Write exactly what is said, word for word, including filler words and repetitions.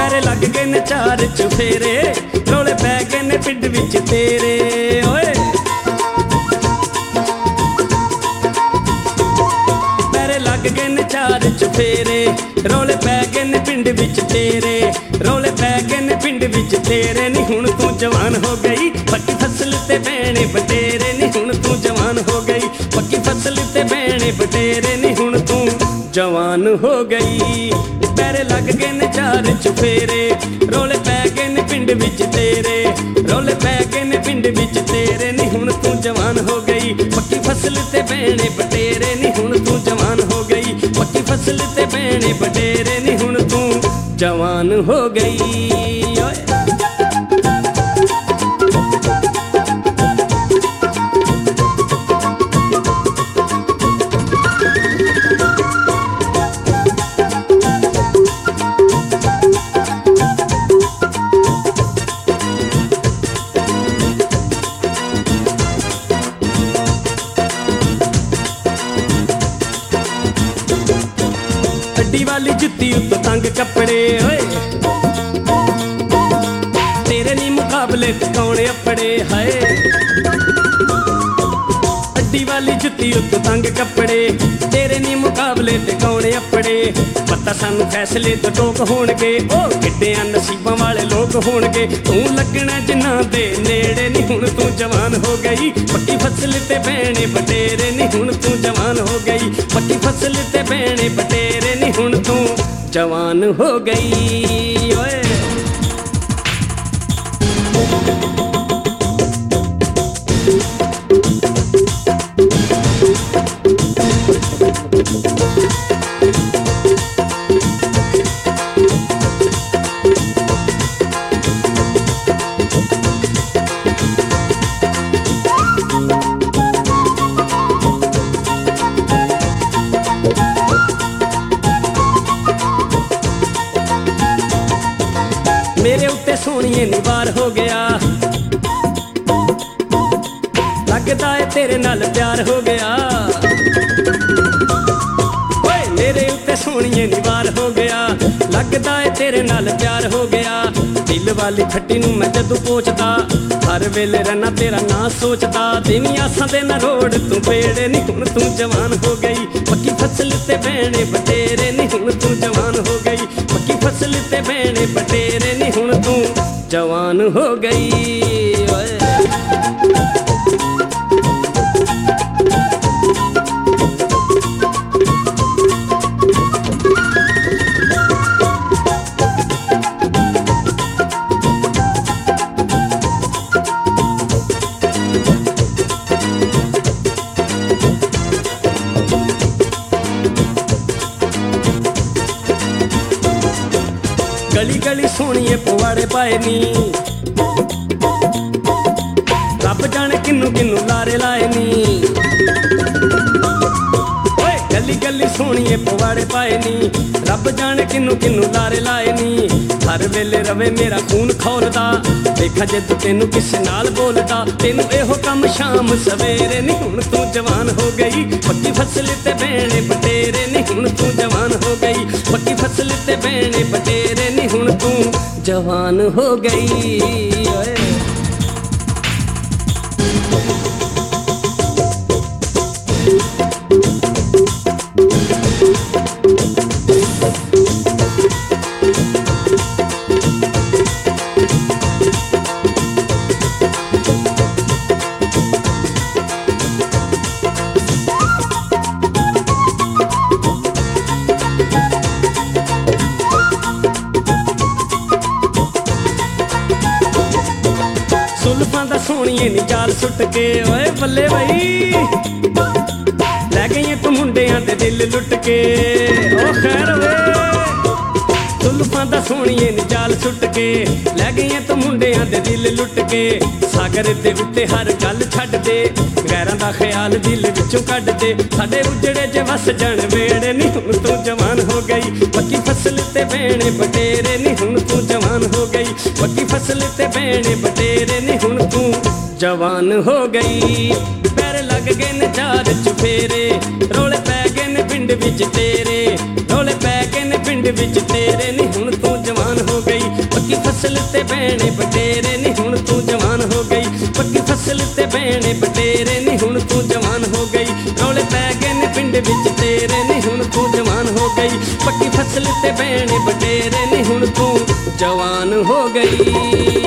ਪੈਰੇ ਲੱਗ ਗਏ ਨੇ ਚਾਰ ਚੁਫੇਰੇ, ਰੌਲੇ ਪੈ ਗਏ ਨੇ ਪਿੰਡ ਵਿੱਚ ਤੇਰੇ ਓਏ। ਪੈਰੇ ਲੱਗ ਗਏ ਨੇ ਚਾਰ ਚੁਫੇਰੇ, ਰੌਲੇ ਪੈ ਗਏ ਨੇ ਪਿੰਡ ਵਿੱਚ ਤੇਰੇ, ਰੌਲੇ ਪੈ ਗਏ ਨੇ ਪਿੰਡ ਵਿੱਚ ਤੇਰੇ। ਨੀ ਹੁਣ ਤੂੰ ਜਵਾਨ ਹੋ ਗਈ, ਪੱਕੀ ਫਸਲ ਤੇ ਬਹਿਣੇ ਬਟੇਰੇ। ਨੀ ਹੁਣ ਤੂੰ ਜਵਾਨ ਹੋ ਗਈ, ਪੱਕੀ ਫਸਲ ਤੇ ਬਹਿਣੇ ਬਟੇਰੇ। ਨੀ ਹੁਣ ਤੂੰ ਜਵਾਨ ਹੋ ਗਈ। ਪੈਰੇ ਲੱਗ ਗਏ ਨੇ ਚਾਰ ਚੁਫੇਰੇ, ਰੌਲੇ ਪੈ ਗਏ ਨੇ ਪਿੰਡ ਵਿੱਚ ਤੇਰੇ, ਰੌਲੇ ਪੈ ਗਏ ਨੇ ਪਿੰਡ ਵਿੱਚ ਤੇਰੇ। ਨੀ ਹੁਣ ਤੂੰ ਜਵਾਨ ਹੋ ਗਈ, ਪੱਕੀ ਫਸਲ ਤੇ ਬਹਿਣੇ ਬਟੇਰੇ। ਨੀ ਹੁਣ ਤੂੰ ਜਵਾਨ ਹੋ ਗਈ, ਪੱਕੀ ਫਸਲ ਤੇ ਬਹਿਣੇ ਬਟੇਰੇ। ਨੀ ਹੁਣ ਤੂੰ ਜਵਾਨ ਹੋ ਗਈ ਓਏ। ਅੱਡੀ ਵਾਲੀ ਜੁੱਤੀ ਉੱਤੋਂ ਤੰਗ ਕੱਪੜੇ ਓਏ, ਤੇਰੇ ਨੀ ਮੁਕਾਬਲੇ ਕੌਣ ਅੱਪੜੇ ਹਾਏ। ਅੱਡੀ ਵਾਲੀ ਜੁੱਤੀ ਉੱਤੋਂ ਤੰਗ ਕੱਪੜੇ, ਤੇਰੇ ਨੀ ਮੁਕਾਬਲੇ ਤੇ ਕੌਣ ਅੱਪੜੇ। ਪਤਾ ਸਾਨੂੰ ਫੈਸਲੇ ਤੋਂ ਟੋਕ ਹੋਣਗੇ, ਉਹ ਕਿੱਡਿਆਂ ਨਸੀਬਾਂ ਵਾਲੇ ਲੋਕ ਹੋਣਗੇ। ਤੂੰ ਲੱਗਣਾ ਜਿਨ੍ਹਾਂ ਦੇ ਨੇੜੇ। ਨੀ ਹੁਣ ਤੂੰ ਜਵਾਨ ਹੋ ਗਈ, ਪੱਕੀ ਫਸਲ ਤੇ ਬਹਿਣੇ ਬਟੇਰੇ। ਨੀ ਹੁਣ ਤੂੰ ਜਵਾਨ ਹੋ ਗਈ, ਪੱਕੀ ਫਸਲ ਤੇ ਬਹਿਣੇ ਬਟੇਰੇ। ਨੀ ਹੁਣ ਤੂੰ ਜਵਾਨ ਹੋ ਗਈ ਓਏ। ਮੇਰੇ ਉੱਤੇ ਸੋਹਣੀਏ ਨੀ ਵਾਰ ਹੋ ਗਿਆ, ਲੱਗਦਾ ਏ ਤੇਰੇ ਨਾਲ ਪਿਆਰ ਹੋ ਗਿਆ ਓਏ। ਮੇਰੇ ਉੱਤੇ ਸੋਹਣੀਏ ਨੀ ਵਾਰ ਹੋ ਗਿਆ, ਲੱਗਦਾ ਏ ਤੇਰੇ ਨਾਲ ਪਿਆਰ ਹੋ ਗਿਆ। ਦਿਲ ਵਾਲੀ ਖੱਟੀ ਨੂੰ ਮੈਂ ਜਦੋਂ ਪੋਚਦਾ, ਹਰ ਵੇਲੇ ਰਹਿਣਾ ਤੇਰਾ ਨਾਂ ਸੋਚਦਾ। ਤੇਰੀ ਆਸਾਂ ਦੇ ਨਾ ਰੋੜ ਤੂੰ ਪੇੜੇ। ਨੀ ਹੁਣ ਤੂੰ ਜਵਾਨ ਹੋ ਗਈ, ਪੱਕੀ ਫਸਲ ਤੇ ਬਹਿਣੇ ਬਟੇਰੇ। ਨੀ ਹੁਣ ਤੂੰ ਜਵਾਨ ਹੋ ਗਈ, ਪੱਕੀ ਫਸਲ ਤੇ ਬਹਿਣੇ ਬਟੇਰੇ। ਨੀ ਹੁਣ ਤੂੰ ਜਵਾਨ ਹੋ ਗਈ ਓਏ। ਗਲੀ ਗਲੀ ਸੋਹਣੀਏ ਪਵਾੜੇ ਪਾਏ ਨੀ, ਰੱਬ ਜਾਣੇ ਕਿੰਨੂੰ ਕਿੰਨੂੰ ਲਾਰੇ ਲਾਏ ਨੀ ਓਏ। ਗਲੀ ਗਲੀ ਸੋਹਣੀਏ ਪਵਾੜੇ ਪਾਏ ਨੀ, ਰੱਬ ਜਾਣੇ ਕਿੰਨੂੰ ਕਿੰਨੂੰ ਲਾਰੇ ਲਾਏ ਨੀ। ਹਰ ਵੇਲੇ ਰਵੇ ਮੇਰਾ ਖੂਨ ਖੌਲਦਾ, ਦੇਖਾ ਜੇ ਤੂੰ ਤੈਨੂੰ ਕਿਸੇ ਨਾਲ ਬੋਲਦਾ। ਤੈਨੂੰ ਇਹੋ ਕੰਮ ਸ਼ਾਮ ਸਵੇਰੇ। ਨੀ ਹੁਣ ਤੂੰ ਜਵਾਨ ਹੋ ਗਈ, ਪੱਕੀ ਫਸਲ ਤੇ ਬਹਿਣੇ ਬਟੇਰੇ। ਨੀ ਹੁਣ ਤੂੰ ਜਵਾਨ ਹੋ ਗਈ, ਪੱਕੀ ਫਸਲ ਤੇ ਬਹਿਣੇ ਬਟੇਰੇ। ਨੀ ਹੁਣ ਤੂੰ ਜਵਾਨ ਹੋ ਗਈ ਓਏ। ਸੁਲਫਾਂ ਦਾ ਸੋਹਣੀਏ ਨੀ ਜਾਲ ਸੁੱਟ ਕੇ ਓਏ ਬੱਲੇ ਬਈ, ਲੈ ਗਈਆਂ ਤੂੰ ਮੁੰਡਿਆਂ ਦੇ ਦਿਲ ਲੁੱਟ ਕੇ ਓ ਖੈਰ ਵੇ। ਸੁਲਫਾਂ ਦਾ ਸੋਹਣੀਏ ਨੀ ਜਾਲ ਸੁੱਟ ਕੇ, ਲੈ ਗਈਆਂ ਤੂੰ ਮੁੰਡਿਆਂ ਦੇ ਦਿਲ ਲੁੱਟ ਕੇ। ਸਾਗਰ ਦੇ ਉੱਤੇ ਹਰ ਗੱਲ ਛੱਡ ਦੇ, ਗੈਰਾਂ ਦਾ ਖਿਆਲ ਦਿਲ ਵਿੱਚੋਂ ਕੱਢ ਦੇ। ਸਾਡੇ ਉਜੜੇ ਜੇ ਵਸ ਜਾਣ ਵੇੜੇ। ਨੀ ਹੁਣ ਤੂੰ ਜਵਾਨ ਹੋ ਗਈ, ਪੱਕੀ ਫਸਲ ਤੇ ਬਹਿਣੇ ਬਟੇਰੇ। ਨੀ ਹੁਣ ਤੂੰ ਜਵਾਨ ਹੋ ਗਈ, ਪੱਕੀ ਫਸਲ ਤੇ ਬਹਿਣੇ ਬਟੇਰੇ। ਨੀ ਹੁਣ ਤੂੰ ਜਵਾਨ ਹੋ ਗਈ। ਪੈਰ ਲੱਗ ਗਏ ਨੇ ਚਾਰ ਚੁਫੇਰੇ, ਰੌਲੇ ਪੈ ਗਏ ਨੇ ਪਿੰਡ ਵਿੱਚ ਤੇਰੇ, ਰੌਲੇ ਪੈ ਗਏ ਨੇ ਪਿੰਡ ਵਿੱਚ ਤੇਰੇ। ਨੀ ਹੁਣ ਤੂੰ ਜਵਾਨ ਹੋ ਗਈ, ਫਸਲ ਤੇ ਬਹਿਣੇ ਬਟੇਰੇ ਨੀ ਹੁਣ ਤੂੰ ਜਵਾਨ ਹੋ ਗਈ ਪੱਕੀ ਫਸਲ ਤੇ ਬਹਿਣੇ ਬਟੇਰੇ ਨੀ ਹੁਣ ਤੂੰ ਜਵਾਨ ਹੋ ਗਈ ਰੌਲੇ ਪੈ ਗਏ ਨੇ ਪਿੰਡ ਵਿੱਚ ਤੇਰੇ ਨੀ ਹੁਣ ਤੂੰ ਜਵਾਨ ਹੋ ਗਈ ਪੱਕੀ ਫਸਲ ਤੇ ਬਹਿਣੇ ਬਟੇਰੇ ਨੀ ਹੁਣ ਤੂੰ ਜਵਾਨ ਹੋ ਗਈ।